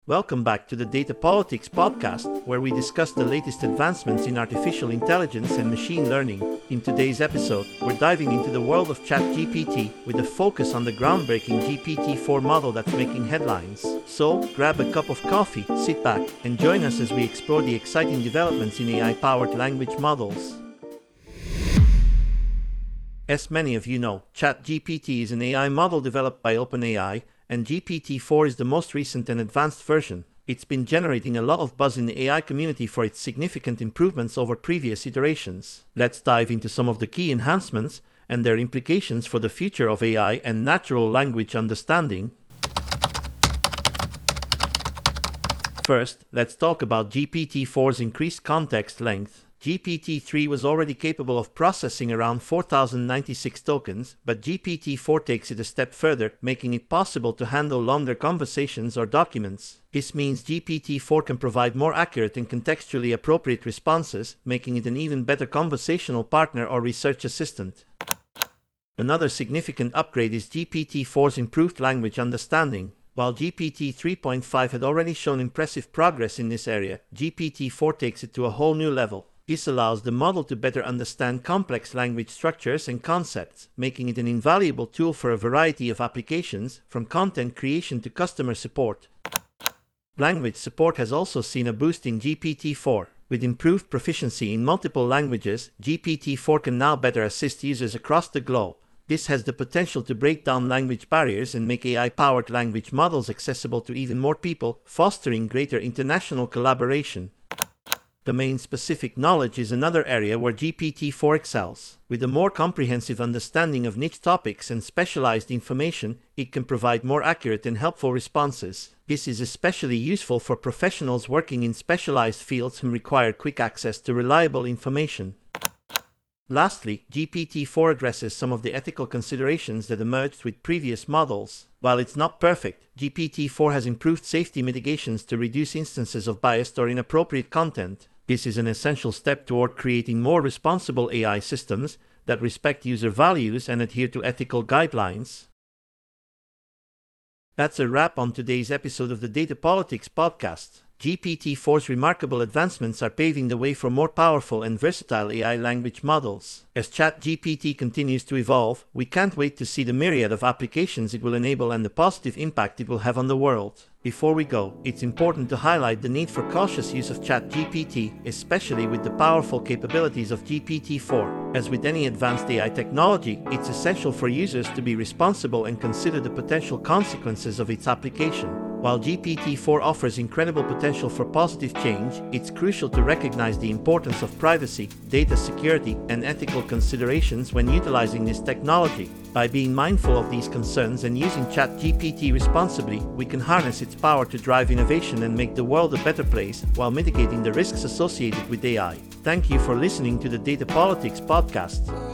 Welcome back to the Data Politics podcast, where we discuss the latest advancements in artificial intelligence and machine learning. In today's episode, we're diving into the world of ChatGPT with a focus on the groundbreaking GPT-4 model that's making headlines. So, grab a cup of coffee, sit back, and join us as we explore the exciting developments in AI-powered language models. As many of you know, ChatGPT is an AI model developed by OpenAI, and GPT-4 is the most recent and advanced version. It's been generating a lot of buzz in the AI community for its significant improvements over previous iterations. Let's dive into some of the key enhancements and their implications for the future of AI and natural language understanding. First, let's talk about GPT-4's increased context length. GPT-3 was already capable of processing around 4,096 tokens, but GPT-4 takes it a step further, making it possible to handle longer conversations or documents. This means GPT-4 can provide more accurate and contextually appropriate responses, making it an even better conversational partner or research assistant. Another significant upgrade is GPT-4's improved language understanding. While GPT 3.5 had already shown impressive progress in this area, GPT-4 takes it to a whole new level. This allows the model to better understand complex language structures and concepts, making it an invaluable tool for a variety of applications, from content creation to customer support. Language support has also seen a boost in GPT-4. With improved proficiency in multiple languages, GPT-4 can now better assist users across the globe. This has the potential to break down language barriers and make AI-powered language models accessible to even more people, fostering greater international collaboration. Domain-specific knowledge is another area where GPT-4 excels. With a more comprehensive understanding of niche topics and specialized information, it can provide more accurate and helpful responses. This is especially useful for professionals working in specialized fields who require quick access to reliable information. Lastly, GPT-4 addresses some of the ethical considerations that emerged with previous models. While it's not perfect, GPT-4 has improved safety mitigations to reduce instances of biased or inappropriate content. This is an essential step toward creating more responsible AI systems that respect user values and adhere to ethical guidelines. That's a wrap on today's episode of the Data Politics podcast. GPT-4's remarkable advancements are paving the way for more powerful and versatile AI language models. As ChatGPT continues to evolve, we can't wait to see the myriad of applications it will enable and the positive impact it will have on the world. Before we go, it's important to highlight the need for cautious use of ChatGPT, especially with the powerful capabilities of GPT-4. As with any advanced AI technology, it's essential for users to be responsible and consider the potential consequences of its application. While GPT-4 offers incredible potential for positive change, it's crucial to recognize the importance of privacy, data security, and ethical considerations when utilizing this technology. By being mindful of these concerns and using ChatGPT responsibly, we can harness its power to drive innovation and make the world a better place while mitigating the risks associated with AI. Thank you for listening to the Data Politics podcast.